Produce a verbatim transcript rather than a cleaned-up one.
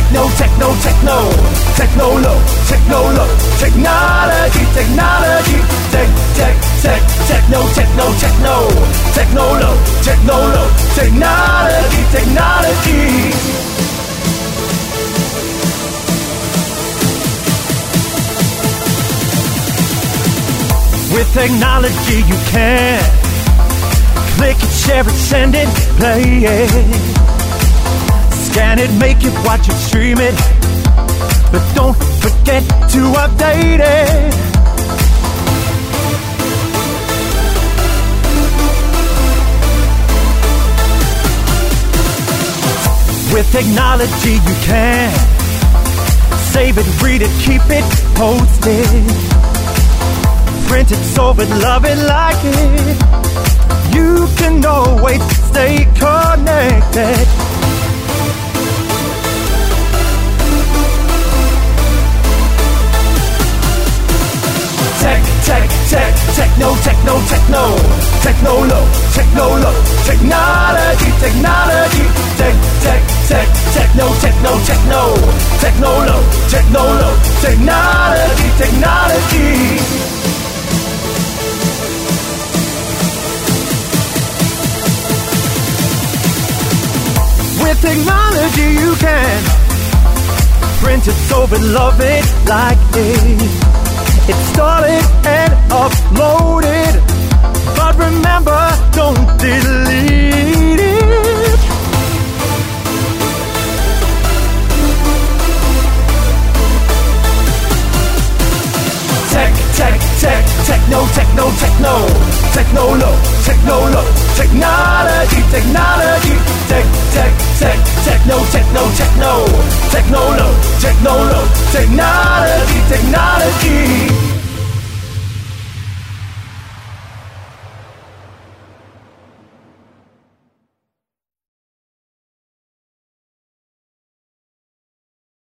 techno, techno, techno, techno low, techno low, technology, technology, tech, tech, tech, techno, techno, techno, techno low, techno low, technology, technology. With technology you can click it, share it, send it, play it. Scan it, make it, watch it, stream it. But don't forget to update it. With technology you can save it, read it, keep it, post it. Print it, solve it, love it, like it. You can always stay connected. Tech, tech, tech, techno, techno, techno, techno low, techno low, technology, technology, tech, tech, tech, techno, techno, techno, techno low, techno low, technology, technology. With technology you can print it, solve it, love it, like it. Install it and upload it. But remember, don't delete it. Tech, tech, tech, techno, techno, techno, techno low, techno low, technology, technology, tech, tech, tech, techno, techno, techno, techno low, techno low, technology, technology.